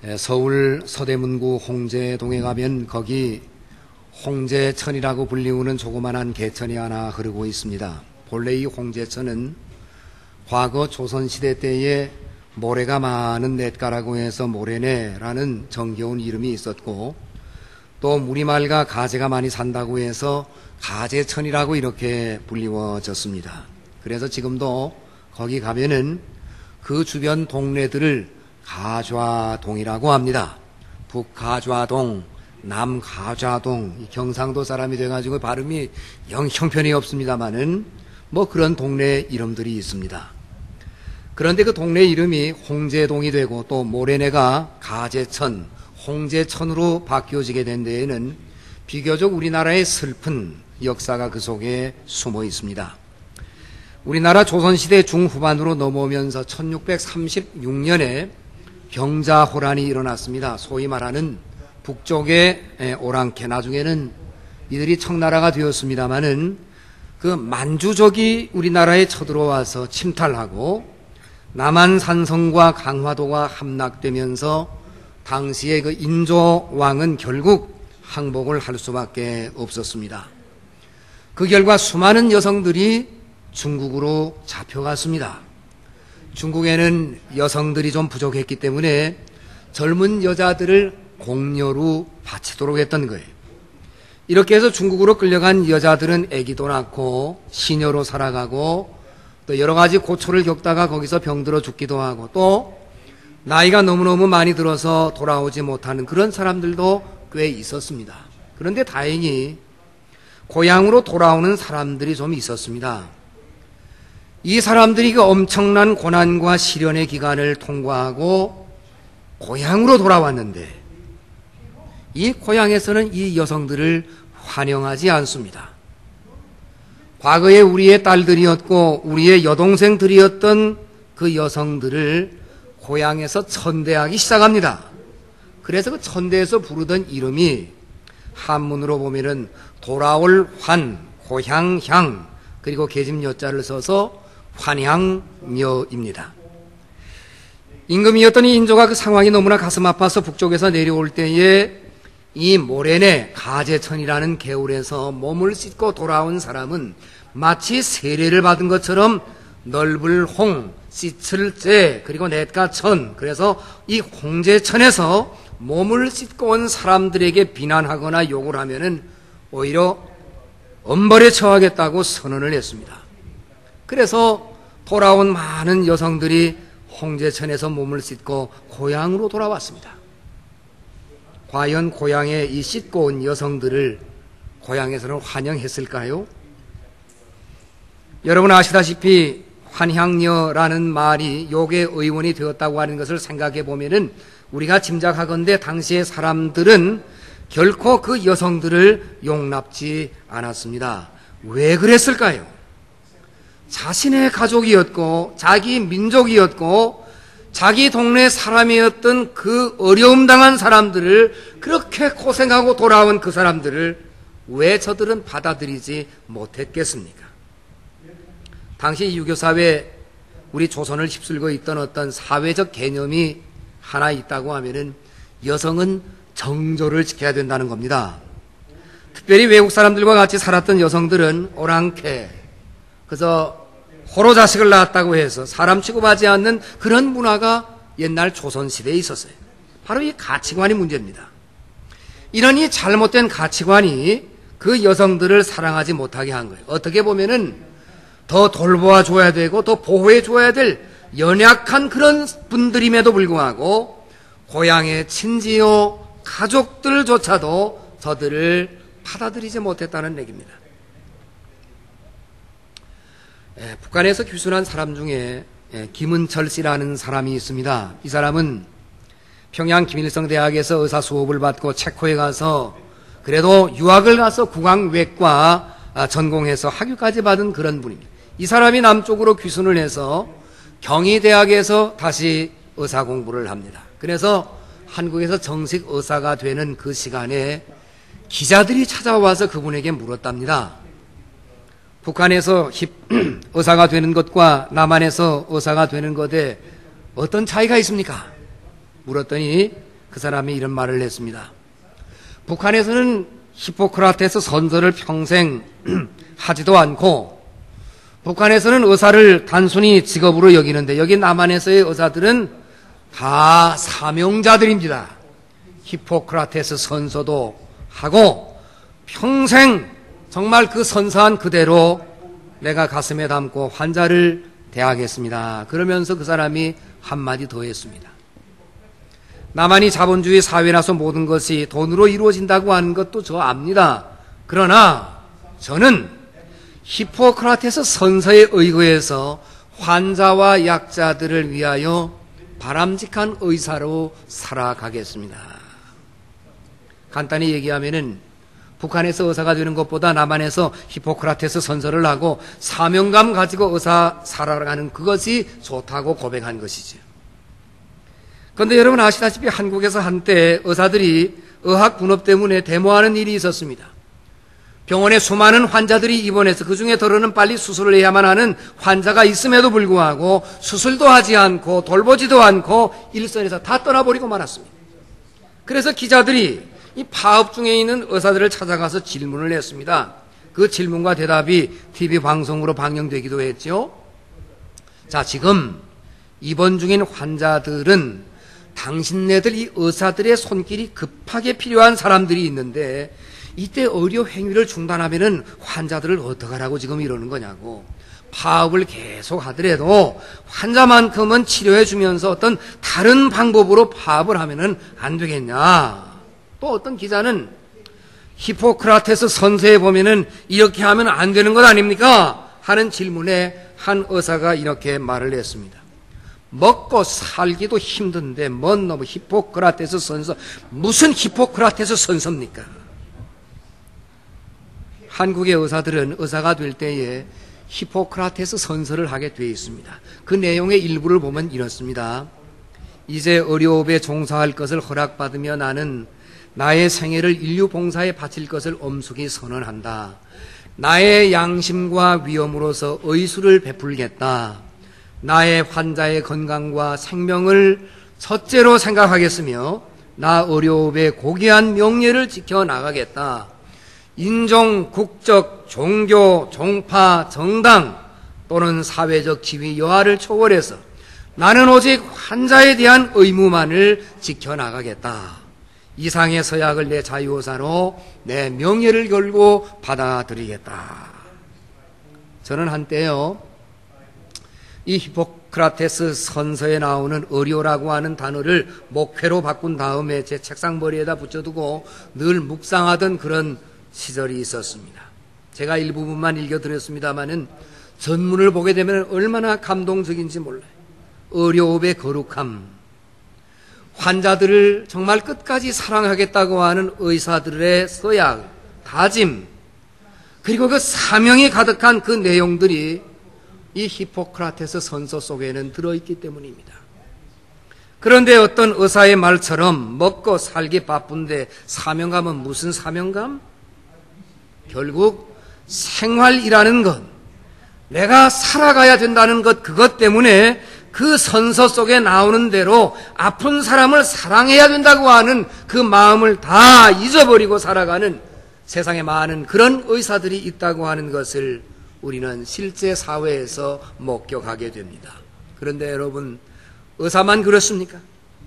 서울 서대문구 홍제동에 가면 거기 홍제천이라고 불리우는 조그만한 개천이 하나 흐르고 있습니다. 본래 이 홍제천은 과거 조선시대 때에 모래가 많은 냇가라고 해서 모래내라는 정겨운 이름이 있었고, 또 물이 맑아 가재가 많이 산다고 해서 가재천이라고 이렇게 불리워졌습니다. 그래서 지금도 거기 가면은 그 주변 동네들을 가좌동이라고 합니다. 북가좌동, 남가좌동, 경상도 사람이 돼가지고 발음이 영 형편이 없습니다만은 뭐 그런 동네 이름들이 있습니다. 그런데 그 동네 이름이 홍제동이 되고 또 모래내가 가재천, 홍제천으로 바뀌어지게 된 데에는 비교적 우리나라의 슬픈 역사가 그 속에 숨어 있습니다. 우리나라 조선시대 중후반으로 넘어오면서 1636년에 병자호란이 일어났습니다. 소위 말하는 북쪽의 오랑캐, 나중에는 이들이 청나라가 되었습니다마는 그 만주족이 우리나라에 쳐들어와서 침탈하고 남한 산성과 강화도가 함락되면서 당시의 그 인조왕은 결국 항복을 할 수밖에 없었습니다. 그 결과 수많은 여성들이 중국으로 잡혀갔습니다. 중국에는 여성들이 좀 부족했기 때문에 젊은 여자들을 공녀로 바치도록 했던 거예요. 이렇게 해서 중국으로 끌려간 여자들은 아기도 낳고 시녀로 살아가고 또 여러 가지 고초를 겪다가 거기서 병들어 죽기도 하고 또 나이가 너무너무 많이 들어서 돌아오지 못하는 그런 사람들도 꽤 있었습니다. 그런데 다행히 고향으로 돌아오는 사람들이 좀 있었습니다. 이 사람들이 그 엄청난 고난과 시련의 기간을 통과하고 고향으로 돌아왔는데 이 고향에서는 이 여성들을 환영하지 않습니다. 과거에 우리의 딸들이었고 우리의 여동생들이었던 그 여성들을 고향에서 천대하기 시작합니다. 그래서 그 천대에서 부르던 이름이 한문으로 보면은 돌아올 환, 고향향, 그리고 계집 여자를 써서 환향녀입니다. 임금이었던 이 인조가 그 상황이 너무나 가슴 아파서 북쪽에서 내려올 때에 이 모래내 가재천이라는 개울에서 몸을 씻고 돌아온 사람은 마치 세례를 받은 것처럼 넓을 홍, 씻을 재, 그리고 냇가천, 그래서 이 홍제천에서 몸을 씻고 온 사람들에게 비난하거나 욕을 하면은 오히려 엄벌에 처하겠다고 선언을 했습니다. 그래서 돌아온 많은 여성들이 홍제천에서 몸을 씻고 고향으로 돌아왔습니다. 과연 고향에 이 씻고 온 여성들을 고향에서는 환영했을까요? 여러분 아시다시피 환향녀라는 말이 욕의 의원이 되었다고 하는 것을 생각해 보면은 우리가 짐작하건대 당시의 사람들은 결코 그 여성들을 용납지 않았습니다. 왜 그랬을까요? 자신의 가족이었고 자기 민족이었고 자기 동네 사람이었던 그 어려움 당한 사람들을 그렇게 고생하고 돌아온 그 사람들을 왜 저들은 받아들이지 못했겠습니까? 당시 유교사회 우리 조선을 휩쓸고 있던 어떤 사회적 개념이 하나 있다고 하면은 여성은 정조를 지켜야 된다는 겁니다. 특별히 외국 사람들과 같이 살았던 여성들은 오랑캐, 그래서 호로 자식을 낳았다고 해서 사람 취급하지 않는 그런 문화가 옛날 조선시대에 있었어요. 바로 이 가치관이 문제입니다. 이런 이 잘못된 가치관이 그 여성들을 사랑하지 못하게 한 거예요. 어떻게 보면은 더 돌보아 줘야 되고 더 보호해 줘야 될 연약한 그런 분들임에도 불구하고 고향의 친지요 가족들조차도 저들을 받아들이지 못했다는 얘기입니다. 북한에서 귀순한 사람 중에 김은철 씨라는 사람이 있습니다. 이 사람은 평양 김일성대학에서 의사 수업을 받고 체코에 가서 그래도 유학을 가서 국왕외과 전공해서 학위까지 받은 그런 분입니다. 이 사람이 남쪽으로 귀순을 해서 경희대학에서 다시 의사 공부를 합니다. 그래서 한국에서 정식 의사가 되는 그 시간에 기자들이 찾아와서 그분에게 물었답니다. 북한에서 의사가 되는 것과 남한에서 의사가 되는 것에 어떤 차이가 있습니까? 물었더니 그 사람이 이런 말을 했습니다. 북한에서는 히포크라테스 선서를 평생 하지도 않고 북한에서는 의사를 단순히 직업으로 여기는데 여기 남한에서의 의사들은 다 사명자들입니다. 히포크라테스 선서도 하고 평생 정말 그 선서한 그대로 내가 가슴에 담고 환자를 대하겠습니다. 그러면서 그 사람이 한마디 더 했습니다. 남한이 자본주의 사회라서 모든 것이 돈으로 이루어진다고 하는 것도 저 압니다. 그러나 저는 히포크라테스 선서에 의거해서 환자와 약자들을 위하여 바람직한 의사로 살아가겠습니다. 간단히 얘기하면은 북한에서 의사가 되는 것보다 남한에서 히포크라테스 선서를 하고 사명감 가지고 의사 살아가는 그것이 좋다고 고백한 것이죠. 그런데 여러분 아시다시피 한국에서 한때 의사들이 의학 분업 때문에 데모하는 일이 있었습니다. 병원에 수많은 환자들이 입원해서 그중에 더러는 빨리 수술을 해야만 하는 환자가 있음에도 불구하고 수술도 하지 않고 돌보지도 않고 일선에서 다 떠나버리고 말았습니다. 그래서 기자들이 이 파업 중에 있는 의사들을 찾아가서 질문을 했습니다. 그 질문과 대답이 TV 방송으로 방영되기도 했죠. 자, 지금 입원 중인 환자들은 당신네들 이 의사들의 손길이 급하게 필요한 사람들이 있는데 이때 의료 행위를 중단하면은 환자들을 어떡하라고 지금 이러는 거냐고. 파업을 계속 하더라도 환자만큼은 치료해 주면서 어떤 다른 방법으로 파업을 하면은 안 되겠냐. 또 어떤 기자는 히포크라테스 선서에 보면은 이렇게 하면 안 되는 것 아닙니까? 하는 질문에 한 의사가 이렇게 말을 했습니다. 먹고 살기도 힘든데 뭔 놈의 히포크라테스 선서, 무슨 히포크라테스 선서입니까? 한국의 의사들은 의사가 될 때에 히포크라테스 선서를 하게 되어 있습니다. 그 내용의 일부를 보면 이렇습니다. 이제 의료업에 종사할 것을 허락받으며 나는 나의 생애를 인류 봉사에 바칠 것을 엄숙히 선언한다. 나의 양심과 위엄으로서 의술을 베풀겠다. 나의 환자의 건강과 생명을 첫째로 생각하겠으며 나 의료업의 고귀한 명예를 지켜나가겠다. 인종, 국적, 종교, 종파, 정당 또는 사회적 지위 여하를 초월해서 나는 오직 환자에 대한 의무만을 지켜나가겠다. 이상의 서약을 내 자유의사로 내 명예를 걸고 받아들이겠다. 저는 한때요, 이 히포크라테스 선서에 나오는 의료라고 하는 단어를 목회로 바꾼 다음에 제 책상머리에다 붙여두고 늘 묵상하던 그런 시절이 있었습니다. 제가 일부분만 읽어드렸습니다마는 전문을 보게 되면 얼마나 감동적인지 몰라요. 의료업의 거룩함, 환자들을 정말 끝까지 사랑하겠다고 하는 의사들의 서약, 다짐, 그리고 그 사명이 가득한 그 내용들이 이 히포크라테스 선서 속에는 들어있기 때문입니다. 그런데 어떤 의사의 말처럼 먹고 살기 바쁜데 사명감은 무슨 사명감? 결국 생활이라는 것, 내가 살아가야 된다는 것, 그것 때문에 그 선서 속에 나오는 대로 아픈 사람을 사랑해야 된다고 하는 그 마음을 다 잊어버리고 살아가는 세상에 많은 그런 의사들이 있다고 하는 것을 우리는 실제 사회에서 목격하게 됩니다. 그런데 여러분, 의사만 그렇습니까?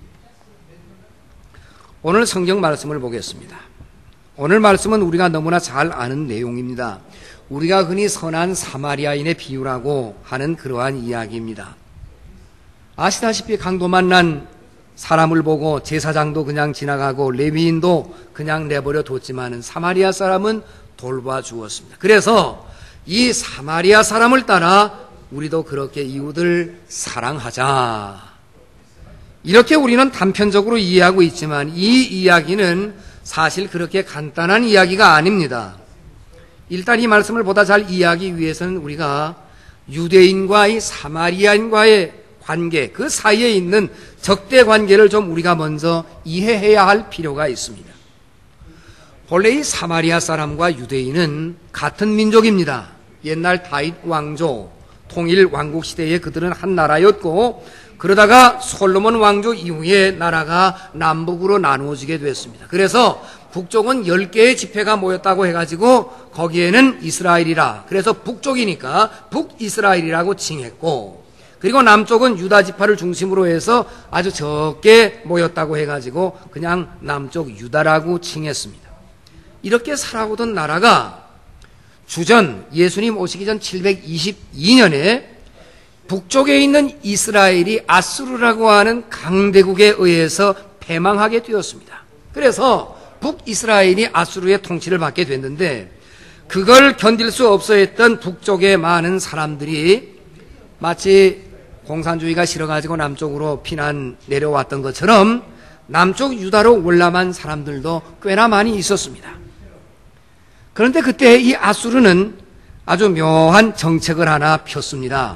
오늘 성경 말씀을 보겠습니다. 오늘 말씀은 우리가 너무나 잘 아는 내용입니다. 우리가 흔히 선한 사마리아인의 비유라고 하는 그러한 이야기입니다. 아시다시피 강도 만난 사람을 보고 제사장도 그냥 지나가고 레위인도 그냥 내버려 뒀지만은 사마리아 사람은 돌봐주었습니다. 그래서 이 사마리아 사람을 따라 우리도 그렇게 이웃을 사랑하자. 이렇게 우리는 단편적으로 이해하고 있지만 이 이야기는 사실 그렇게 간단한 이야기가 아닙니다. 일단 이 말씀을 보다 잘 이해하기 위해서는 우리가 유대인과 이 사마리아인과의 관계, 그 사이에 있는 적대 관계를 좀 우리가 먼저 이해해야 할 필요가 있습니다. 본래 이 사마리아 사람과 유대인은 같은 민족입니다. 옛날 다윗 왕조, 통일 왕국 시대에 그들은 한 나라였고, 그러다가 솔로몬 왕조 이후에 나라가 남북으로 나누어지게 됐습니다. 그래서 북쪽은 10개의 지파가 모였다고 해가지고 거기에는 이스라엘이라, 그래서 북쪽이니까 북이스라엘이라고 칭했고, 그리고 남쪽은 유다 지파를 중심으로 해서 아주 적게 모였다고 해가지고 그냥 남쪽 유다라고 칭했습니다. 이렇게 살아오던 나라가 주전 예수님 오시기 전 722년에 북쪽에 있는 이스라엘이 아수르라고 하는 강대국에 의해서 패망하게 되었습니다. 그래서 북이스라엘이 아수르의 통치를 받게 됐는데, 그걸 견딜 수 없어 했던 북쪽의 많은 사람들이 마치 공산주의가 싫어가지고 남쪽으로 피난 내려왔던 것처럼 남쪽 유다로 올라만 사람들도 꽤나 많이 있었습니다. 그런데 그때 이 아수르는 아주 묘한 정책을 하나 폈습니다.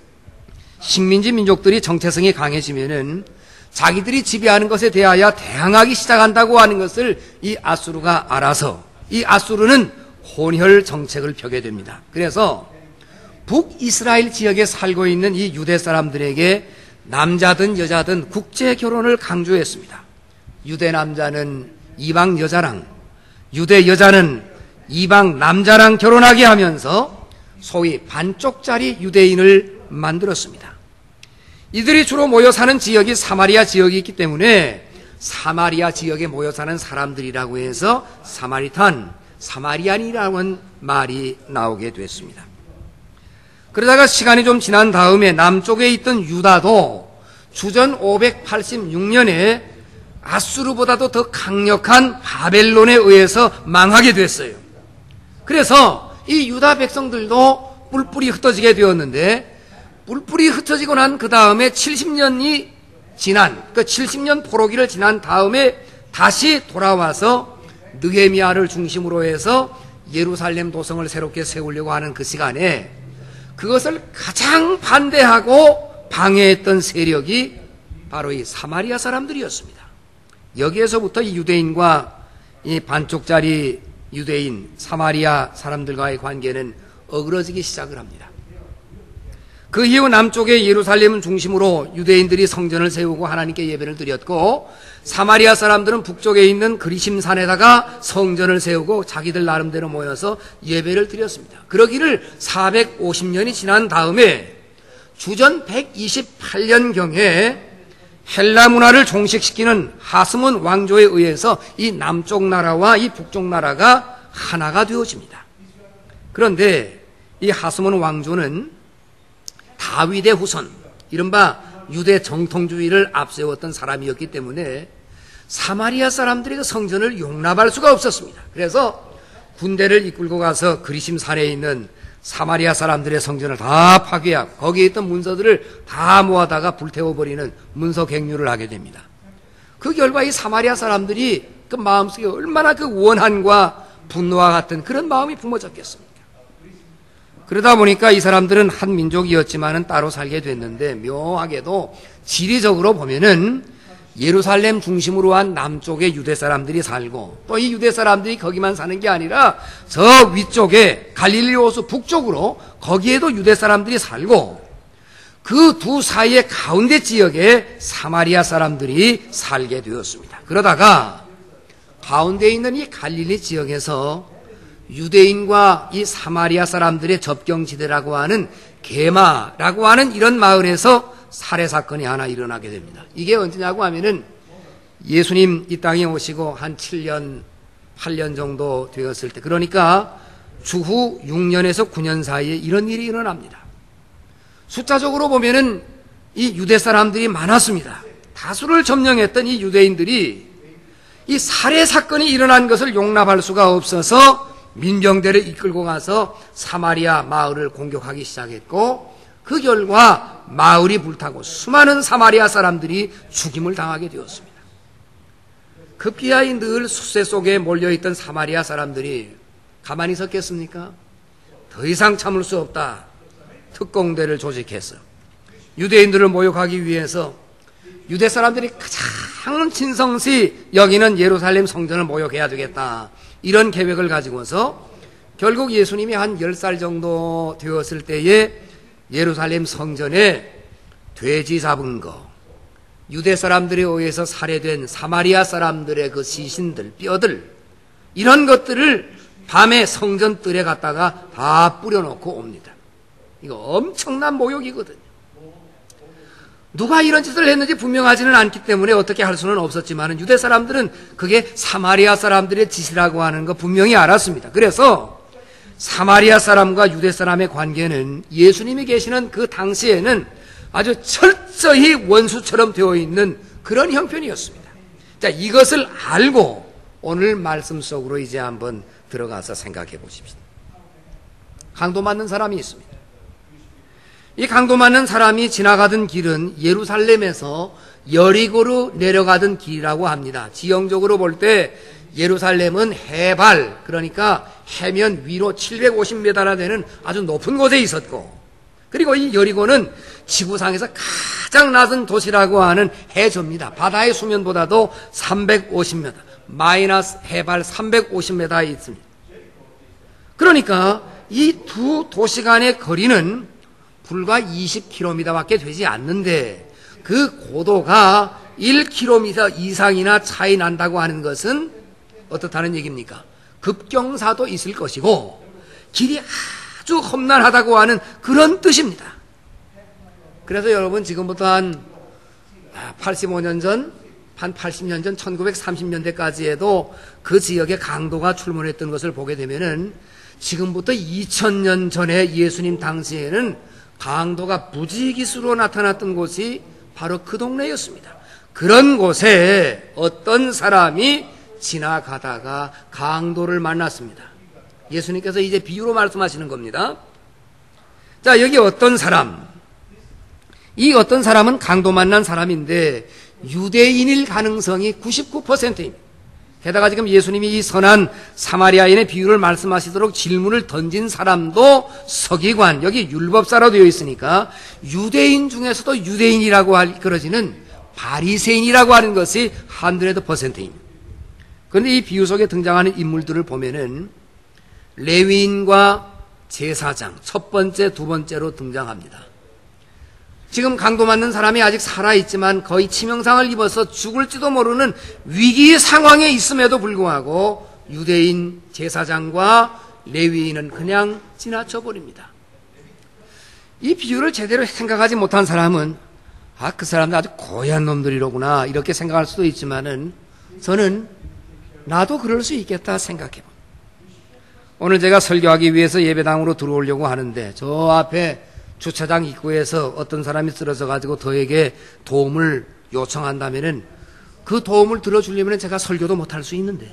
식민지 민족들이 정체성이 강해지면은 자기들이 지배하는 것에 대하여 대항하기 시작한다고 하는 것을 이 아수르가 알아서 이 아수르는 혼혈 정책을 펴게 됩니다. 그래서 북이스라엘 지역에 살고 있는 이 유대 사람들에게 남자든 여자든 국제 결혼을 강조했습니다. 유대 남자는 이방 여자랑, 유대 여자는 이방 남자랑 결혼하게 하면서 소위 반쪽짜리 유대인을 만들었습니다. 이들이 주로 모여 사는 지역이 사마리아 지역이 있기 때문에 사마리아 지역에 모여 사는 사람들이라고 해서 사마리탄, 사마리안이라는 말이 나오게 됐습니다. 그러다가 시간이 좀 지난 다음에 남쪽에 있던 유다도 주전 586년에 아수르보다도 더 강력한 바벨론에 의해서 망하게 됐어요. 그래서 이 유다 백성들도 뿔뿔이 흩어지게 되었는데, 뿔뿔이 흩어지고 난 그 다음에 70년이 지난, 그 70년 포로기를 지난 다음에 다시 돌아와서 느헤미야를 중심으로 해서 예루살렘 도성을 새롭게 세우려고 하는 그 시간에 그것을 가장 반대하고 방해했던 세력이 바로 이 사마리아 사람들이었습니다. 여기에서부터 이 유대인과 이 반쪽짜리 유대인 사마리아 사람들과의 관계는 어그러지기 시작을 합니다. 그 이후 남쪽의 예루살렘을 중심으로 유대인들이 성전을 세우고 하나님께 예배를 드렸고, 사마리아 사람들은 북쪽에 있는 그리심산에다가 성전을 세우고 자기들 나름대로 모여서 예배를 드렸습니다. 그러기를 450년이 지난 다음에 주전 128년경에 헬라 문화를 종식시키는 하스몬 왕조에 의해서 이 남쪽 나라와 이 북쪽 나라가 하나가 되어집니다. 그런데 이 하스몬 왕조는 다윗의 후손, 이른바 유대 정통주의를 앞세웠던 사람이었기 때문에 사마리아 사람들이 그 성전을 용납할 수가 없었습니다. 그래서 군대를 이끌고 가서 그리심산에 있는 사마리아 사람들의 성전을 다 파괴하고 거기에 있던 문서들을 다 모아다가 불태워버리는 문서갱유를 하게 됩니다. 그 결과 이 사마리아 사람들이 그 마음속에 얼마나 그 원한과 분노와 같은 그런 마음이 품어졌겠습니까? 그러다 보니까 이 사람들은 한 민족이었지만은 따로 살게 됐는데, 묘하게도 지리적으로 보면은 예루살렘 중심으로 한 남쪽에 유대 사람들이 살고, 또 이 유대 사람들이 거기만 사는 게 아니라 저 위쪽에 갈릴리 호수 북쪽으로 거기에도 유대 사람들이 살고, 그 두 사이의 가운데 지역에 사마리아 사람들이 살게 되었습니다. 그러다가 가운데 있는 이 갈릴리 지역에서 유대인과 이 사마리아 사람들의 접경지대라고 하는 게마라고 하는 이런 마을에서 살해 사건이 하나 일어나게 됩니다. 이게 언제냐고 하면은 예수님 이 땅에 오시고 한 7년, 8년 정도 되었을 때, 그러니까 주후 6년에서 9년 사이에 이런 일이 일어납니다. 숫자적으로 보면은 이 유대 사람들이 많았습니다. 다수를 점령했던 이 유대인들이 이 살해 사건이 일어난 것을 용납할 수가 없어서 민병대를 이끌고 가서 사마리아 마을을 공격하기 시작했고, 그 결과 마을이 불타고 수많은 사마리아 사람들이 죽임을 당하게 되었습니다. 급기야 늘 숫세 속에 몰려있던 사마리아 사람들이 가만히 섰겠습니까? 더 이상 참을 수 없다. 특공대를 조직해서 유대인들을 모욕하기 위해서 유대 사람들이 가장 친성시 여기는 예루살렘 성전을 모욕해야 되겠다, 이런 계획을 가지고서 결국 예수님이 한 10살 정도 되었을 때에 예루살렘 성전에 돼지 잡은 거, 유대 사람들에 의해서 살해된 사마리아 사람들의 그 시신들, 뼈들, 이런 것들을 밤에 성전 뜰에 갖다가 다 뿌려놓고 옵니다. 이거 엄청난 모욕이거든요. 누가 이런 짓을 했는지 분명하지는 않기 때문에 어떻게 할 수는 없었지만 유대 사람들은 그게 사마리아 사람들의 짓이라고 하는 거 분명히 알았습니다. 그래서 사마리아 사람과 유대 사람의 관계는 예수님이 계시는 그 당시에는 아주 철저히 원수처럼 되어 있는 그런 형편이었습니다. 자, 이것을 알고 오늘 말씀 속으로 이제 한번 들어가서 생각해 보십시다. 강도 맞는 사람이 있습니다. 이 강도 맞는 사람이 지나가던 길은 예루살렘에서 여리고로 내려가던 길이라고 합니다. 지형적으로 볼 때 예루살렘은 해발, 그러니까 해면 위로 750m나 되는 아주 높은 곳에 있었고, 그리고 이 여리고는 지구상에서 가장 낮은 도시라고 하는 해저입니다. 바다의 수면보다도 350m, 마이너스 해발 350m에 있습니다. 그러니까 이 두 도시 간의 거리는 불과 20km밖에 되지 않는데 그 고도가 1km 이상이나 차이 난다고 하는 것은 어떻다는 얘기입니까? 급경사도 있을 것이고 길이 아주 험난하다고 하는 그런 뜻입니다. 그래서 여러분 지금부터 한 85년 전, 한 80년 전 1930년대까지에도 그 지역에 강도가 출몰했던 것을 보게 되면은 지금부터 2000년 전에 예수님 당시에는 강도가 무지기수로 나타났던 곳이 바로 그 동네였습니다. 그런 곳에 어떤 사람이 지나가다가 강도를 만났습니다. 예수님께서 이제 비유로 말씀하시는 겁니다. 자, 여기 어떤 사람, 이 어떤 사람은 강도 만난 사람인데 유대인일 가능성이 99%입니다. 게다가 지금 예수님이 이 선한 사마리아인의 비유를 말씀하시도록 질문을 던진 사람도 서기관, 여기 율법사로 되어 있으니까 유대인 중에서도 유대인이라고 그러지는 바리새인이라고 하는 것이 100%입니다. 그런데 이 비유 속에 등장하는 인물들을 보면은 레위인과 제사장, 첫 번째, 두 번째로 등장합니다. 지금 강도 맞는 사람이 아직 살아있지만 거의 치명상을 입어서 죽을지도 모르는 위기 상황에 있음에도 불구하고 유대인 제사장과 레위인은 그냥 지나쳐버립니다. 이 비유를 제대로 생각하지 못한 사람은 그 사람들 아주 고얀 놈들이로구나 이렇게 생각할 수도 있지만은 저는 나도 그럴 수 있겠다 생각해봅니다. 오늘 제가 설교하기 위해서 예배당으로 들어오려고 하는데 저 앞에 주차장 입구에서 어떤 사람이 쓰러져 가지고 저에게 도움을 요청한다면은 그 도움을 들어주려면 제가 설교도 못할 수 있는데,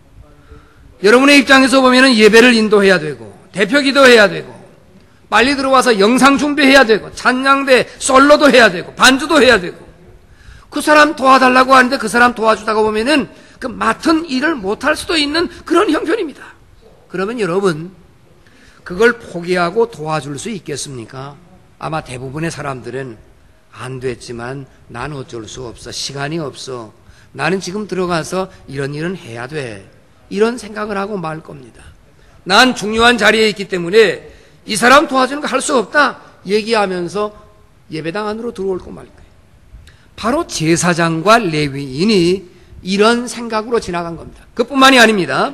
여러분의 입장에서 보면은 예배를 인도해야 되고 대표 기도해야 되고 빨리 들어와서 영상 준비해야 되고 찬양대 솔로도 해야 되고 반주도 해야 되고 그 사람 도와달라고 하는데 그 사람 도와주다가 보면은 그 맡은 일을 못할 수도 있는 그런 형편입니다. 그러면 여러분 그걸 포기하고 도와줄 수 있겠습니까? 아마 대부분의 사람들은 안 됐지만 난 어쩔 수 없어. 시간이 없어. 나는 지금 들어가서 이런 일은 해야 돼. 이런 생각을 하고 말 겁니다. 난 중요한 자리에 있기 때문에 이 사람 도와주는 거 할 수 없다 얘기하면서 예배당 안으로 들어올 말 거예요. 바로 제사장과 레위인이 이런 생각으로 지나간 겁니다. 그뿐만이 아닙니다.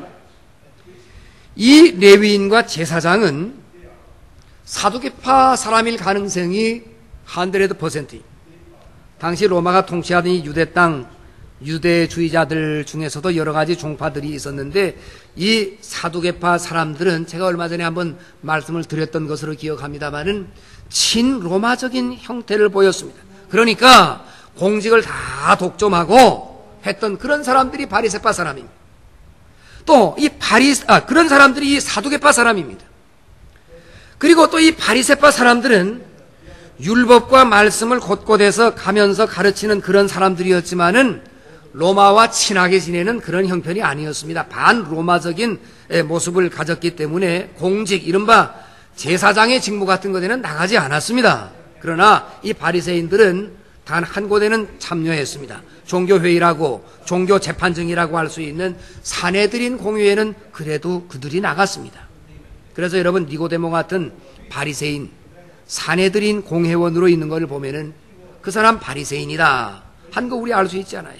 이 레위인과 제사장은 사두개파 사람일 가능성이 100%. 당시 로마가 통치하던 이 유대 땅, 유대주의자들 중에서도 여러 가지 종파들이 있었는데 이 사두개파 사람들은 제가 얼마 전에 한번 말씀을 드렸던 것으로 기억합니다마는 친로마적인 형태를 보였습니다. 그러니까 공직을 다 독점하고 했던 그런 사람들이 바리새파 사람입니다. 또 이 그런 사람들이 이 사두개파 사람입니다. 그리고 또 이 바리새파 사람들은 율법과 말씀을 곳곳에서 가면서 가르치는 그런 사람들이었지만은 로마와 친하게 지내는 그런 형편이 아니었습니다. 반로마적인 모습을 가졌기 때문에 공직, 이른바 제사장의 직무 같은 것에는 나가지 않았습니다. 그러나 이 바리새인들은 단 한 곳에는 참여했습니다. 종교회의라고 종교재판정이라고 할 수 있는 사내들인 공회에는 그래도 그들이 나갔습니다. 그래서 여러분 니고데모 같은 바리새인, 사내들인 공회원으로 있는 것을 보면은 그 사람 바리새인이다 한 거 우리 알 수 있잖아요.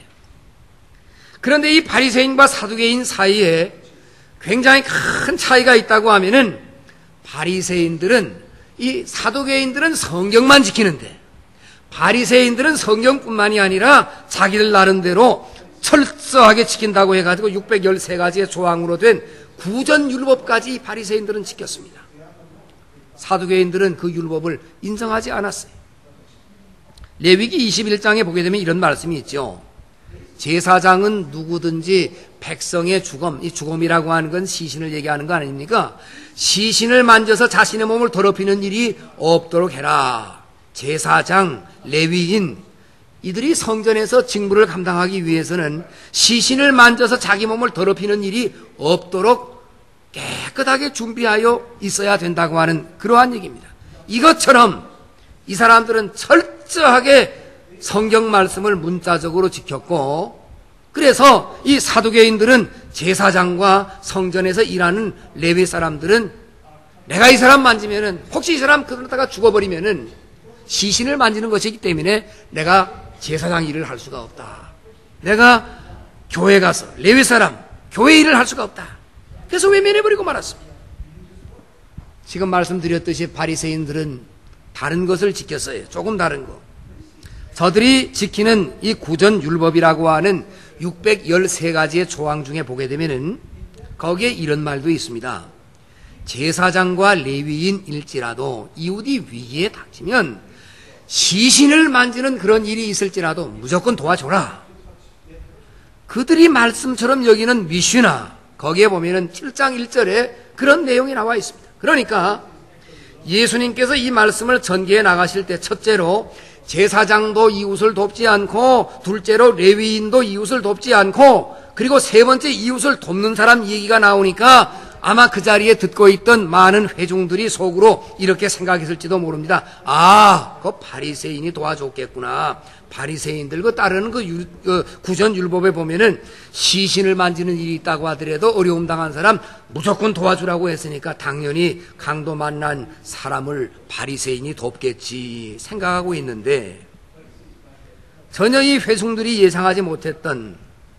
그런데 이 바리새인과 사두개인 사이에 굉장히 큰 차이가 있다고 하면은 바리새인들은 이 사두개인들은 성경만 지키는데 바리새인들은 성경뿐만이 아니라 자기들 나름대로 철저하게 지킨다고 해가지고 613가지의 조항으로 된 구전율법까지 바리새인들은 지켰습니다. 사두개인들은 그 율법을 인정하지 않았어요. 레위기 21장에 보게 되면 이런 말씀이 있죠. 제사장은 누구든지 백성의 죽음, 이 죽음이라고 하는 건 시신을 얘기하는 거 아닙니까? 시신을 만져서 자신의 몸을 더럽히는 일이 없도록 해라. 제사장, 레위인, 이들이 성전에서 직무를 감당하기 위해서는 시신을 만져서 자기 몸을 더럽히는 일이 없도록 깨끗하게 준비하여 있어야 된다고 하는 그러한 얘기입니다. 이것처럼 이 사람들은 철저하게 성경 말씀을 문자적으로 지켰고, 그래서 이 사두개인들은 제사장과 성전에서 일하는 레위 사람들은 내가 이 사람 만지면은 혹시 이 사람 그러다가 죽어버리면은 시신을 만지는 것이기 때문에 내가 제사장 일을 할 수가 없다. 내가 교회 가서 레위 사람 교회 일을 할 수가 없다. 그래서 외면해버리고 말았습니다. 지금 말씀드렸듯이 바리새인들은 다른 것을 지켰어요. 조금 다른 거. 저들이 지키는 이 구전율법이라고 하는 613가지의 조항 중에 보게 되면은 거기에 이런 말도 있습니다. 제사장과 레위인일지라도 이웃이 위기에 닥치면 시신을 만지는 그런 일이 있을지라도 무조건 도와줘라. 그들이 말씀처럼 여기는 미슈나 거기에 보면은 7장 1절에 그런 내용이 나와 있습니다. 그러니까 예수님께서 이 말씀을 전개해 나가실 때 첫째로 제사장도 이웃을 돕지 않고, 둘째로 레위인도 이웃을 돕지 않고, 그리고 세 번째 이웃을 돕는 사람 얘기가 나오니까 아마 그 자리에 듣고 있던 많은 회중들이 속으로 이렇게 생각했을지도 모릅니다. 아, 그 바리새인이 도와줬겠구나. 바리새인들 그 따르는 그 구전율법에 보면은 시신을 만지는 일이 있다고 하더라도 어려움 당한 사람 무조건 도와주라고 했으니까 당연히 강도 만난 사람을 바리새인이 돕겠지 생각하고 있는데, 전혀 이 회중들이 예상하지 못했던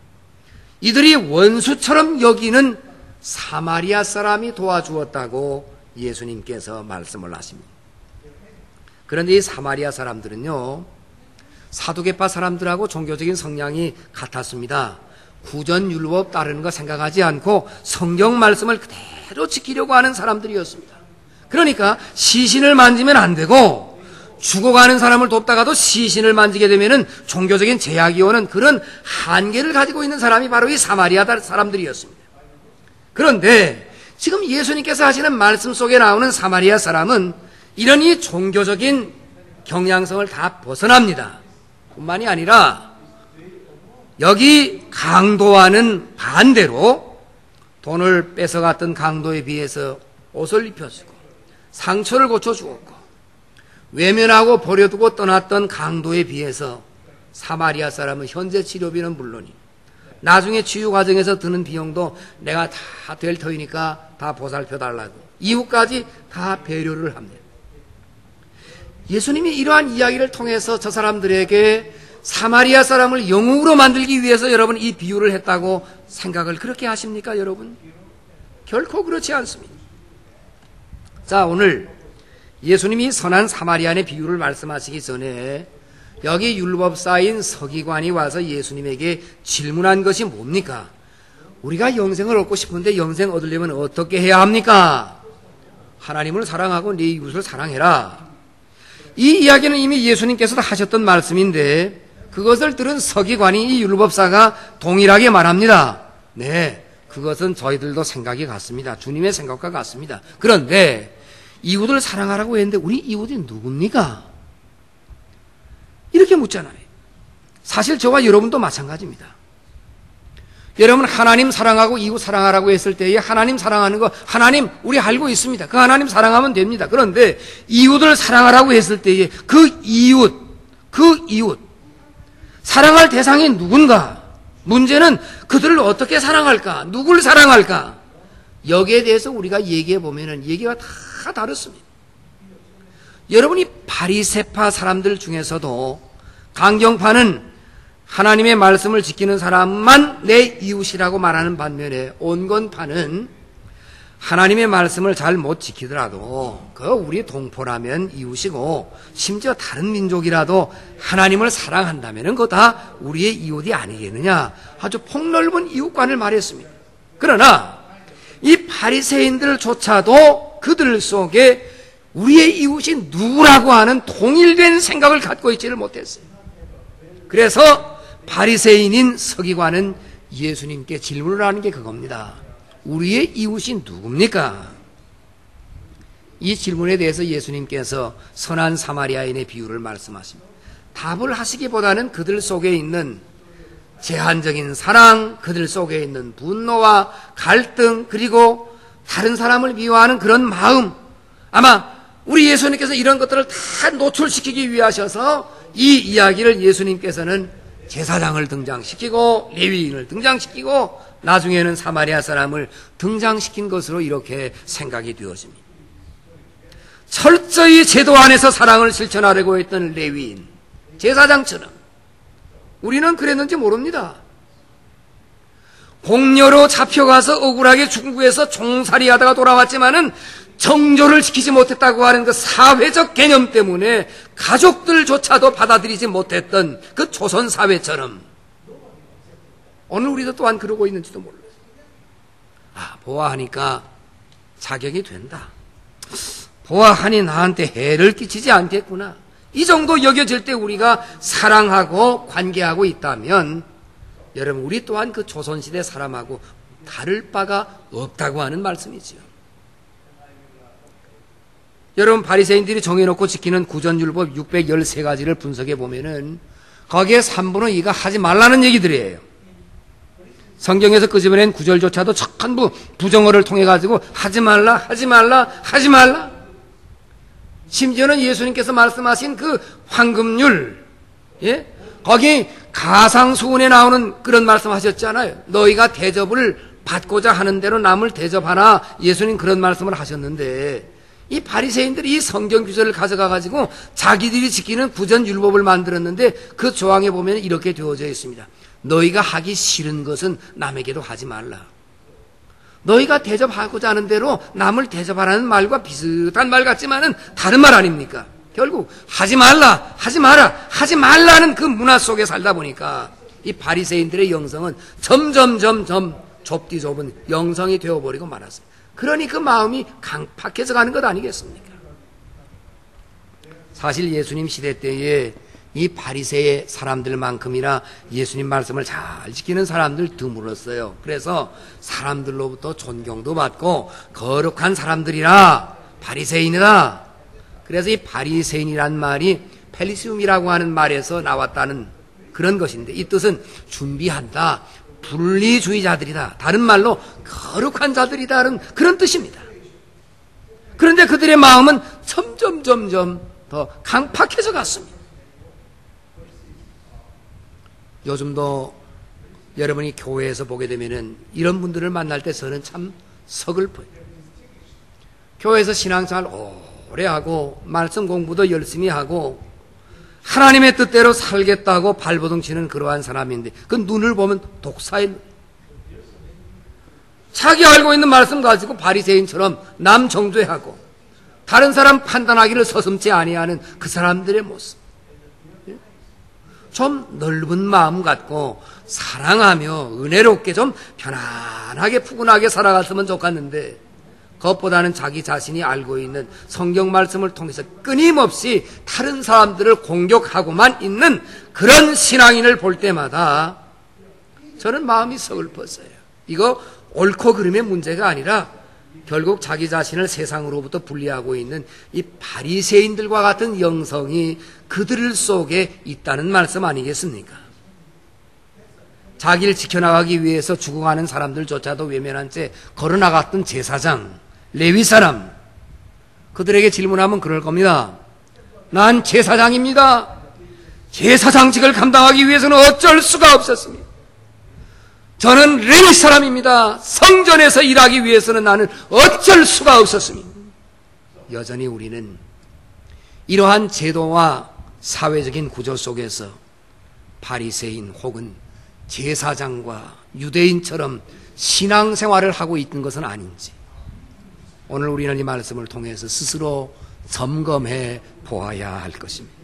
이들이 원수처럼 여기는 사마리아 사람이 도와주었다고 예수님께서 말씀을 하십니다. 그런데 이 사마리아 사람들은요, 사두개파 사람들하고 종교적인 성향이 같았습니다. 구전율법 따르는 거 생각하지 않고 성경 말씀을 그대로 지키려고 하는 사람들이었습니다. 그러니까 시신을 만지면 안 되고, 죽어가는 사람을 돕다가도 시신을 만지게 되면은 종교적인 제약이 오는 그런 한계를 가지고 있는 사람이 바로 이 사마리아 사람들이었습니다. 그런데 지금 예수님께서 하시는 말씀 속에 나오는 사마리아 사람은 이런 이 종교적인 경향성을 다 벗어납니다. 뿐만이 아니라 여기 강도와는 반대로 돈을 뺏어갔던 강도에 비해서 옷을 입혀주고 상처를 고쳐주었고, 외면하고 버려두고 떠났던 강도에 비해서 사마리아 사람은 현재 치료비는 물론이고 나중에 치유 과정에서 드는 비용도 내가 다 될 터이니까 다 보살펴달라고 이웃까지 다 배려를 합니다. 예수님이 이러한 이야기를 통해서 저 사람들에게 사마리아 사람을 영웅으로 만들기 위해서 여러분 이 비유를 했다고 생각을 그렇게 하십니까 여러분? 결코 그렇지 않습니다. 자, 오늘 예수님이 선한 사마리아인의 비유를 말씀하시기 전에 여기 율법사인 서기관이 와서 예수님에게 질문한 것이 뭡니까? 우리가 영생을 얻고 싶은데 영생 얻으려면 어떻게 해야 합니까? 하나님을 사랑하고 네 이웃을 사랑해라. 이 이야기는 이미 예수님께서도 하셨던 말씀인데 그것을 들은 서기관이 이 율법사가 동일하게 말합니다. 네, 그것은 저희들도 생각이 같습니다. 주님의 생각과 같습니다. 그런데 이웃을 사랑하라고 했는데 우리 이웃이 누굽니까? 이렇게 묻잖아요. 사실 저와 여러분도 마찬가지입니다. 여러분 하나님 사랑하고 이웃 사랑하라고 했을 때에 하나님 사랑하는 거 하나님 우리 알고 있습니다. 그 하나님 사랑하면 됩니다. 그런데 이웃을 사랑하라고 했을 때에 그 이웃 사랑할 대상이 누군가? 문제는 그들을 어떻게 사랑할까? 누굴 사랑할까? 여기에 대해서 우리가 얘기해 보면은 얘기가 다 다릅니다. 여러분이 바리새파 사람들 중에서도 강경파는 하나님의 말씀을 지키는 사람만 내 이웃이라고 말하는 반면에 온건파는 하나님의 말씀을 잘 못 지키더라도 우리 동포라면 이웃이고 심지어 다른 민족이라도 하나님을 사랑한다면 그거 다 우리의 이웃이 아니겠느냐, 아주 폭넓은 이웃관을 말했습니다. 그러나 이 바리새인들조차도 그들 속에 우리의 이웃이 누구라고 하는 통일된 생각을 갖고 있지를 못했어요. 그래서 바리새인인 서기관은 예수님께 질문을 하는 게 그겁니다. 우리의 이웃이 누굽니까? 이 질문에 대해서 예수님께서 선한 사마리아인의 비유를 말씀하십니다. 답을 하시기보다는 그들 속에 있는 제한적인 사랑, 그들 속에 있는 분노와 갈등, 그리고 다른 사람을 미워하는 그런 마음, 아마 우리 예수님께서 이런 것들을 다 노출시키기 위하셔서 이 이야기를 예수님께서는 제사장을 등장시키고 레위인을 등장시키고 나중에는 사마리아 사람을 등장시킨 것으로 이렇게 생각이 되어집니다. 철저히 제도 안에서 사랑을 실천하려고 했던 레위인, 제사장처럼 우리는 그랬는지 모릅니다. 공녀로 잡혀가서 억울하게 중국에서 종살이하다가 돌아왔지만은 정조를 지키지 못했다고 하는 그 사회적 개념 때문에 가족들조차도 받아들이지 못했던 그 조선 사회처럼 오늘 우리도 또한 그러고 있는지도 몰라요. 보아하니까 자격이 된다. 보아하니 나한테 해를 끼치지 않겠구나. 이 정도 여겨질 때 우리가 사랑하고 관계하고 있다면 여러분, 우리 또한 그 조선시대 사람하고 다를 바가 없다고 하는 말씀이지요. 여러분, 바리새인들이 정해놓고 지키는 구전율법 613가지를 분석해 보면은 거기에 3분의 2가 하지 말라는 얘기들이에요. 성경에서 끄집어낸 구절조차도 전부 부정어를 통해 가지고 하지 말라, 하지 말라, 하지 말라. 심지어는 예수님께서 말씀하신 그 황금률, 거기 가상수훈에 나오는 그런 말씀하셨잖아요. 너희가 대접을 받고자 하는 대로 남을 대접하라. 예수님 그런 말씀을 하셨는데 이 바리새인들이 이 성경 규절을 가져가 가지고 자기들이 지키는 구전율법을 만들었는데 그 조항에 보면 이렇게 되어져 있습니다. 너희가 하기 싫은 것은 남에게도 하지 말라. 너희가 대접하고자 하는 대로 남을 대접하라는 말과 비슷한 말 같지만은 다른 말 아닙니까? 결국 하지 말라, 하지 마라, 하지 말라는 그 문화 속에 살다 보니까 이 바리새인들의 영성은 점점 좁디 좁은 영성이 되어버리고 말았어요. 그러니 그 마음이 강팍해져 가는 것 아니겠습니까? 사실 예수님 시대 때에 이 바리새의 사람들만큼이나 예수님 말씀을 잘 지키는 사람들 드물었어요. 그래서 사람들로부터 존경도 받고 거룩한 사람들이라, 바리새인이라. 그래서 이 바리새인이란 말이 펠리시움이라고 하는 말에서 나왔다는 그런 것인데, 이 뜻은 준비한다, 분리주의자들이다, 다른 말로 거룩한 자들이다는 그런 뜻입니다. 그런데 그들의 마음은 점점 더 강팍해져 갔습니다. 요즘도 여러분이 교회에서 보게 되면은 이런 분들을 만날 때 저는 참 서글퍼요. 교회에서 신앙생활 오래 하고 말씀 공부도 열심히 하고 하나님의 뜻대로 살겠다고 발버둥 치는 그러한 사람인데 그 눈을 보면 독사인, 자기 알고 있는 말씀 가지고 바리새인처럼 남 정죄하고 다른 사람 판단하기를 서슴지 아니하는 그 사람들의 모습. 좀 넓은 마음 갖고 사랑하며 은혜롭게 좀 편안하게 푸근하게 살아갔으면 좋겠는데, 그것보다는 자기 자신이 알고 있는 성경 말씀을 통해서 끊임없이 다른 사람들을 공격하고만 있는 그런 신앙인을 볼 때마다 저는 마음이 서글펐어요. 이거 옳고 그름의 문제가 아니라 결국 자기 자신을 세상으로부터 분리하고 있는 이 바리새인들과 같은 영성이 그들 속에 있다는 말씀 아니겠습니까? 자기를 지켜나가기 위해서 죽어가는 사람들조차도 외면한 채 걸어나갔던 제사장, 레위 사람, 그들에게 질문하면 그럴 겁니다. 난 제사장입니다. 제사장직을 감당하기 위해서는 어쩔 수가 없었습니다. 저는 레위 사람입니다. 성전에서 일하기 위해서는 나는 어쩔 수가 없었습니다. 여전히 우리는 이러한 제도와 사회적인 구조 속에서 바리새인 혹은 제사장과 유대인처럼 신앙생활을 하고 있던 것은 아닌지 오늘 우리는 이 말씀을 통해서 스스로 점검해 보아야 할 것입니다.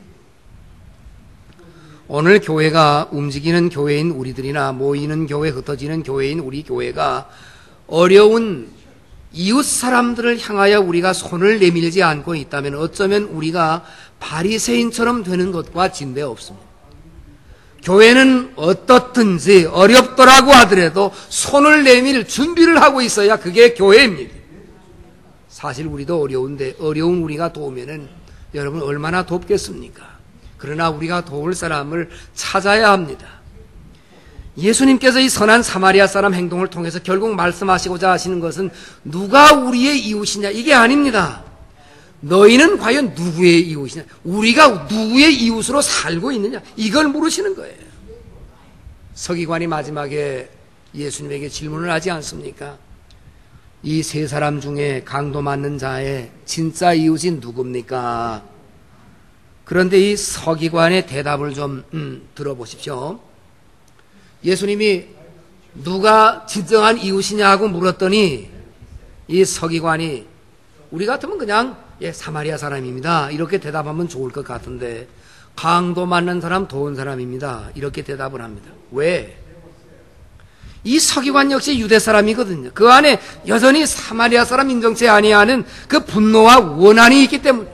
오늘 교회가 움직이는 교회인 우리들이나 모이는 교회, 흩어지는 교회인 우리 교회가 어려운 이웃 사람들을 향하여 우리가 손을 내밀지 않고 있다면 어쩌면 우리가 바리새인처럼 되는 것과 진대 없습니다. 교회는 어떻든지 어렵더라고 하더라도 손을 내밀 준비를 하고 있어야 그게 교회입니다. 사실 우리도 어려운데 어려운 우리가 도우면은 여러분 얼마나 돕겠습니까? 그러나 우리가 도울 사람을 찾아야 합니다. 예수님께서 이 선한 사마리아 사람 행동을 통해서 결국 말씀하시고자 하시는 것은 누가 우리의 이웃이냐 이게 아닙니다. 너희는 과연 누구의 이웃이냐, 우리가 누구의 이웃으로 살고 있느냐 이걸 물으시는 거예요. 서기관이 마지막에 예수님에게 질문을 하지 않습니까? 이 세 사람 중에 강도 맞는 자의 진짜 이웃이 누굽니까? 그런데 이 서기관의 대답을 좀 들어보십시오. 예수님이 누가 진정한 이웃이냐고 물었더니 이 서기관이 우리 같으면 그냥 사마리아 사람입니다 이렇게 대답하면 좋을 것 같은데 강도 맞는 사람 도운 사람입니다 이렇게 대답을 합니다. 왜? 이 서기관 역시 유대 사람이거든요. 그 안에 여전히 사마리아 사람 인정치 아니하는 그 분노와 원한이 있기 때문에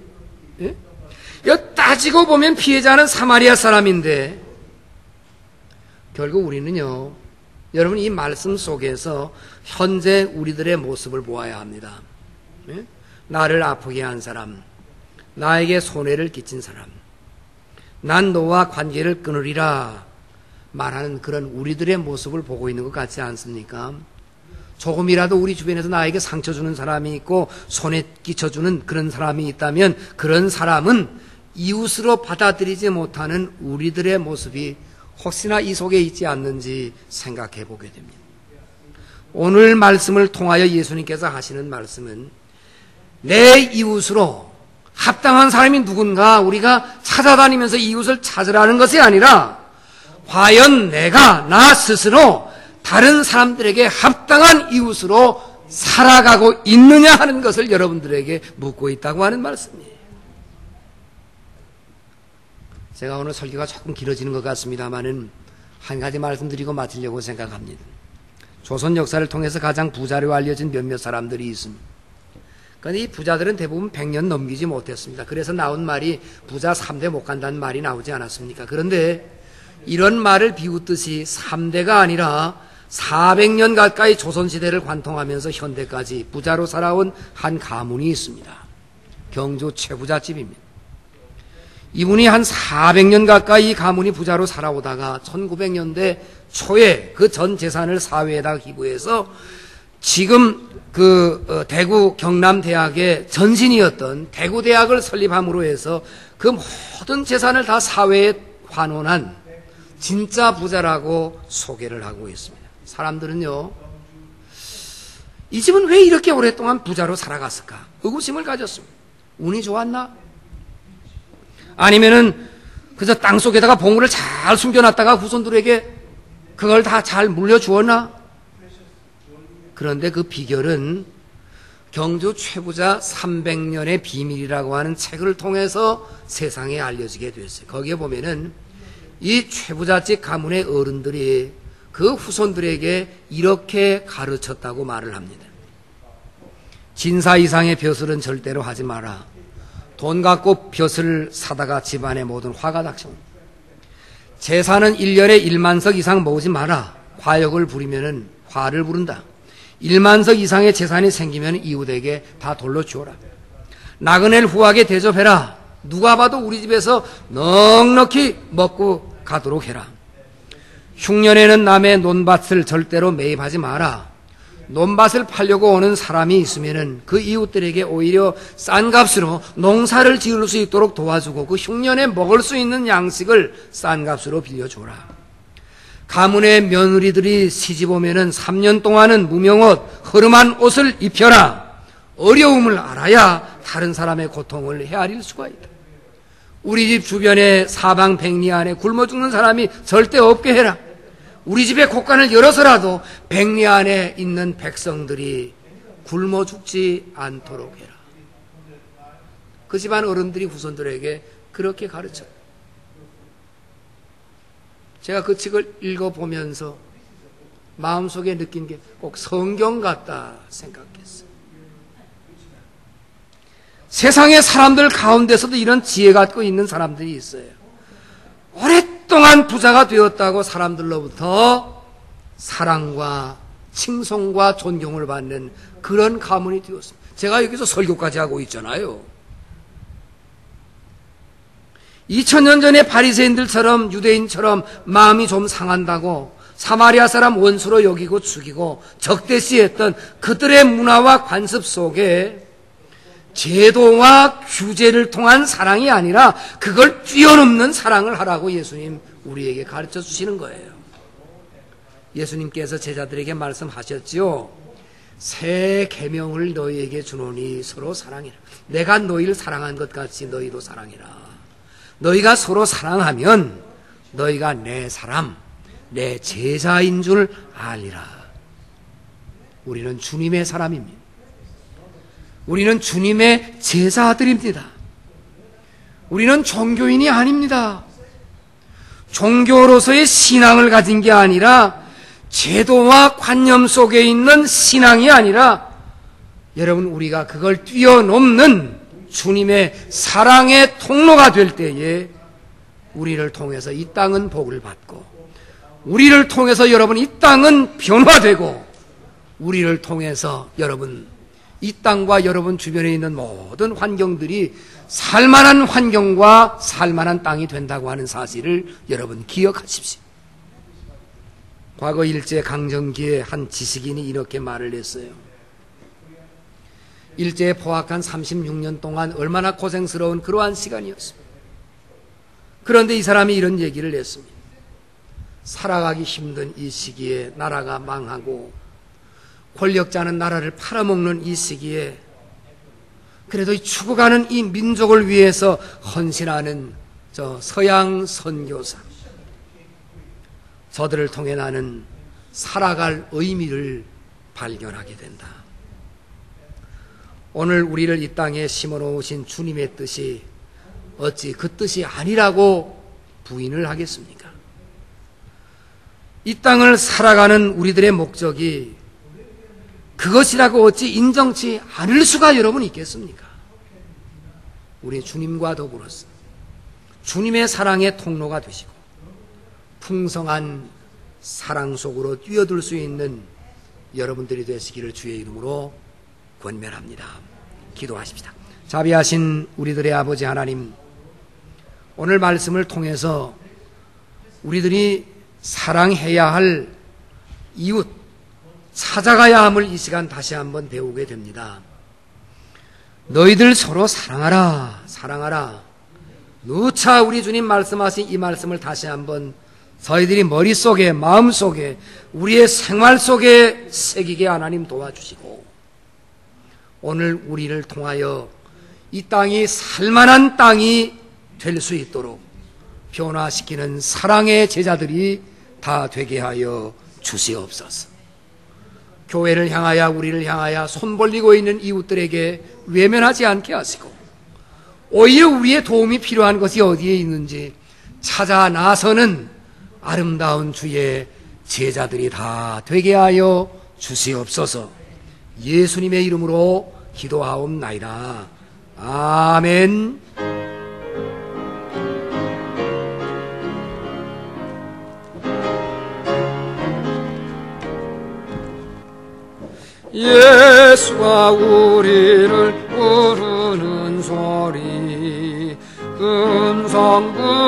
따지고 보면 피해자는 사마리아 사람인데 결국 우리는요, 여러분 이 말씀 속에서 현재 우리들의 모습을 보아야 합니다. 나를 아프게 한 사람, 나에게 손해를 끼친 사람, 난 너와 관계를 끊으리라 말하는 그런 우리들의 모습을 보고 있는 것 같지 않습니까? 조금이라도 우리 주변에서 나에게 상처 주는 사람이 있고 손해 끼쳐주는 그런 사람이 있다면 그런 사람은 이웃으로 받아들이지 못하는 우리들의 모습이 혹시나 이 속에 있지 않는지 생각해 보게 됩니다. 오늘 말씀을 통하여 예수님께서 하시는 말씀은 내 이웃으로 합당한 사람이 누군가 우리가 찾아다니면서 이웃을 찾으라는 것이 아니라 과연 내가 나 스스로 다른 사람들에게 합당한 이웃으로 살아가고 있느냐 하는 것을 여러분들에게 묻고 있다고 하는 말씀이에요. 제가 오늘 설교가 조금 길어지는 것 같습니다만은 한 가지 말씀드리고 마치려고 생각합니다. 조선 역사를 통해서 가장 부자로 알려진 몇몇 사람들이 있습니다. 그런데 이 부자들은 대부분 100년 넘기지 못했습니다. 그래서 나온 말이 부자 3대 못 간다는 말이 나오지 않았습니까? 그런데 이런 말을 비웃듯이 3대가 아니라 400년 가까이 조선시대를 관통하면서 현대까지 부자로 살아온 한 가문이 있습니다. 경주 최부잣집입니다. 이분이 한 400년 가까이 이 가문이 부자로 살아오다가 1900년대 초에 그 전 재산을 사회에다 기부해서 지금 대구 경남대학의 전신이었던 대구대학을 설립함으로 해서 그 모든 재산을 다 사회에 환원한 진짜 부자라고 소개를 하고 있습니다. 사람들은요, 이 집은 왜 이렇게 오랫동안 부자로 살아갔을까? 의구심을 가졌습니다. 운이 좋았나? 아니면은 그저 땅속에다가 보물을 잘 숨겨놨다가 후손들에게 그걸 다 잘 물려주었나? 그런데 그 비결은 경주 최부자 300년의 비밀이라고 하는 책을 통해서 세상에 알려지게 됐어요. 거기에 보면은 이 최부잣집 가문의 어른들이 그 후손들에게 이렇게 가르쳤다고 말을 합니다. 진사 이상의 벼슬은 절대로 하지 마라. 돈 갖고 벼슬을 사다가 집안에 모든 화가 닥쳐옵니다. 제사는 1년에 1만석 이상 모으지 마라. 과욕을 부리면은 화를 부른다. 1만석 이상의 재산이 생기면 이웃에게 다 돌로 주어라. 나그네를 후하게 대접해라. 누가 봐도 우리 집에서 넉넉히 먹고 가도록 해라. 흉년에는 남의 논밭을 절대로 매입하지 마라. 논밭을 팔려고 오는 사람이 있으면은 그 이웃들에게 오히려 싼 값으로 농사를 지을 수 있도록 도와주고 그 흉년에 먹을 수 있는 양식을 싼 값으로 빌려줘라. 가문의 며느리들이 시집 오면은 3년 동안은 무명옷, 허름한 옷을 입혀라. 어려움을 알아야 다른 사람의 고통을 헤아릴 수가 있다. 우리 집 주변에 사방백리 안에 굶어 죽는 사람이 절대 없게 해라. 우리 집의 곳간을 열어서라도 백리 안에 있는 백성들이 굶어 죽지 않도록 해라. 그 집안 어른들이 후손들에게 그렇게 가르쳤다. 제가 그 책을 읽어보면서 마음속에 느낀 게 꼭 성경 같다 생각했어요. 세상의 사람들 가운데서도 이런 지혜 갖고 있는 사람들이 있어요. 오랫동안 부자가 되었다고 사람들로부터 사랑과 칭송과 존경을 받는 그런 가문이 되었습니다. 제가 여기서 설교까지 하고 있잖아요. 2000년 전에 바리새인들처럼 유대인처럼 마음이 좀 상한다고 사마리아 사람 원수로 여기고 죽이고 적대시했던 그들의 문화와 관습 속에 제도와 규제를 통한 사랑이 아니라 그걸 뛰어넘는 사랑을 하라고 예수님 우리에게 가르쳐 주시는 거예요. 예수님께서 제자들에게 말씀하셨지요. 새 계명을 너희에게 주노니 서로 사랑해라. 내가 너희를 사랑한 것 같이 너희도 사랑해라. 너희가 서로 사랑하면 너희가 내 사람, 내 제자인 줄 알리라. 우리는 주님의 사람입니다. 우리는 주님의 제자들입니다. 우리는 종교인이 아닙니다. 종교로서의 신앙을 가진 게 아니라 제도와 관념 속에 있는 신앙이 아니라 여러분 우리가 그걸 뛰어넘는 주님의 사랑의 통로가 될 때에 우리를 통해서 이 땅은 복을 받고 우리를 통해서 여러분 이 땅은 변화되고 우리를 통해서 여러분 이 땅과 여러분 주변에 있는 모든 환경들이 살만한 환경과 살만한 땅이 된다고 하는 사실을 여러분 기억하십시오. 과거 일제 강점기에 한 지식인이 이렇게 말을 했어요. 일제에 포악한 36년 동안 얼마나 고생스러운 그러한 시간이었습니다. 그런데 이 사람이 이런 얘기를 했습니다. 살아가기 힘든 이 시기에 나라가 망하고 권력자는 나라를 팔아먹는 이 시기에 그래도 이 죽어가는 이 민족을 위해서 헌신하는 저 서양 선교사, 저들을 통해 나는 살아갈 의미를 발견하게 된다. 오늘 우리를 이 땅에 심어놓으신 주님의 뜻이 어찌 그 뜻이 아니라고 부인을 하겠습니까? 이 땅을 살아가는 우리들의 목적이 그것이라고 어찌 인정치 않을 수가 여러분 있겠습니까? 우리 주님과 더불어서 주님의 사랑의 통로가 되시고 풍성한 사랑 속으로 뛰어들 수 있는 여러분들이 되시기를 주의 이름으로 권면합니다. 기도하십시다. 자비하신 우리들의 아버지 하나님, 오늘 말씀을 통해서 우리들이 사랑해야 할 이웃, 찾아가야 함을 이 시간 다시 한번 배우게 됩니다. 너희들 서로 사랑하라, 사랑하라. 누차 우리 주님 말씀하신 이 말씀을 다시 한번 저희들이 머릿속에, 마음속에, 우리의 생활 속에 새기게 하나님 도와주시고 오늘 우리를 통하여 이 땅이 살만한 땅이 될 수 있도록 변화시키는 사랑의 제자들이 다 되게 하여 주시옵소서. 교회를 향하여 우리를 향하여 손 벌리고 있는 이웃들에게 외면하지 않게 하시고 오히려 우리의 도움이 필요한 것이 어디에 있는지 찾아 나서는 아름다운 주의 제자들이 다 되게 하여 주시옵소서. 예수님의 이름으로 기도하옵나이다. 아멘. 예수가 우리를 부르는 소리 음성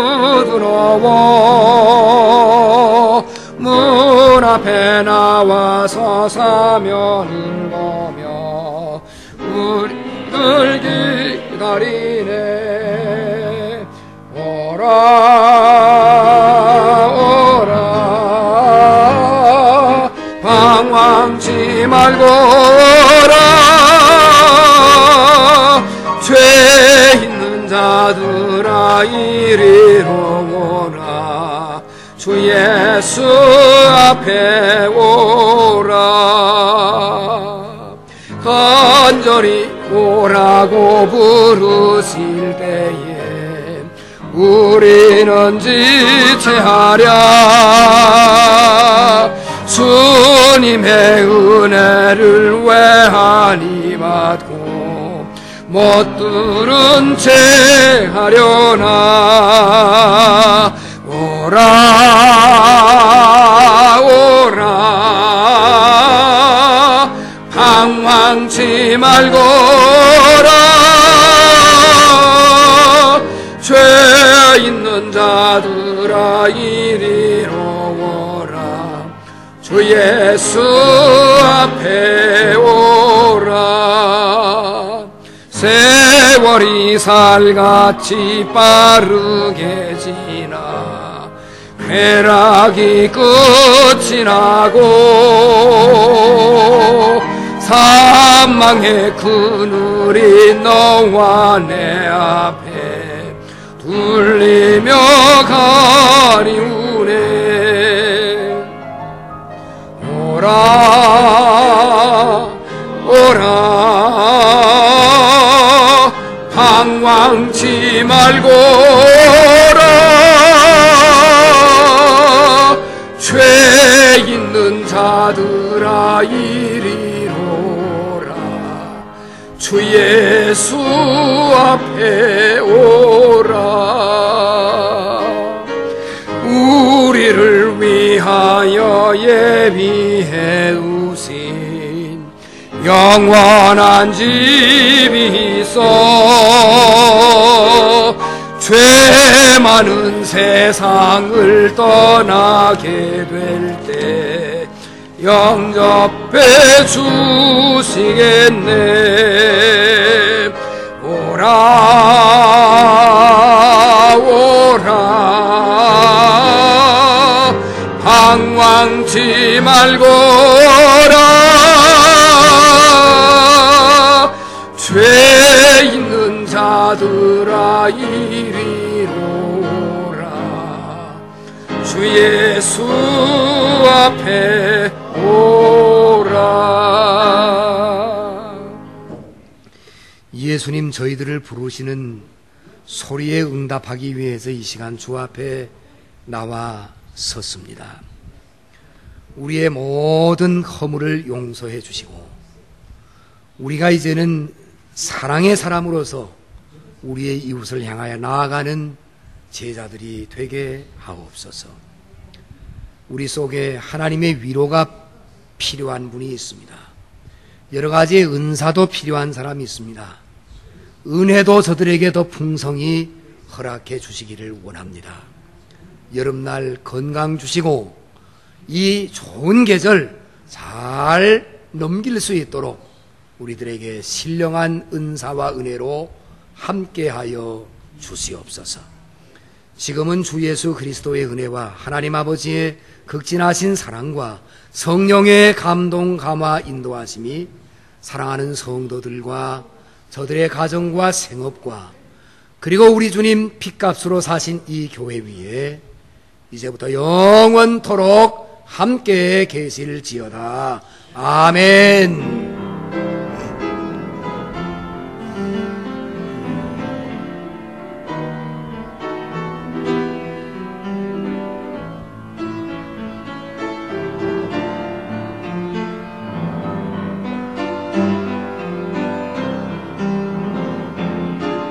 부드러워 문 앞에 나와서 사면을 보며 우리를 기다리네. 오라 오라 방황치 말고 오라 예수 앞에 오라. 간절히 오라고 부르실 때에 우리는 지체하랴. 주님의 은혜를 외하니 받고 못 들은 채 하려나. 오라 오라 방황치 말거라. 죄 있는 자들아 이리로 오라. 주 예수 앞에 오라. 세월이 살같이 빠르게 지나 쾌락이 끝이 나고 사망의 그늘이 너와 내 앞에 둘리며 가리우네. 오라 오라 방황치 말고라. 죄 있는 자들아 이리로라. 주 예수 앞에 오라. 우리를 위하여 예비해 두신 영원한 집이 있어 죄 많은 세상을 떠나게 될 때 영접해 주시겠네. 오라 오라 방황치 말거라. 죄 있는 자들아 이리로라. 주 예수 앞에 오라. 예수님 저희들을 부르시는 소리에 응답하기 위해서 이 시간 주 앞에 나와 섰습니다. 우리의 모든 허물을 용서해 주시고 우리가 이제는 사랑의 사람으로서 우리의 이웃을 향하여 나아가는 제자들이 되게 하옵소서. 우리 속에 하나님의 위로가 필요한 분이 있습니다. 여러 가지의 은사도 필요한 사람이 있습니다. 은혜도 저들에게 더 풍성히 허락해 주시기를 원합니다. 여름날 건강 주시고 이 좋은 계절 잘 넘길 수 있도록 우리들에게 신령한 은사와 은혜로 함께하여 주시옵소서. 지금은 주 예수 그리스도의 은혜와 하나님 아버지의 극진하신 사랑과 성령의 감동, 감화, 인도하심이 사랑하는 성도들과 저들의 가정과 생업과 그리고 우리 주님 핏값으로 사신 이 교회 위에 이제부터 영원토록 함께 계실지어다. 아멘.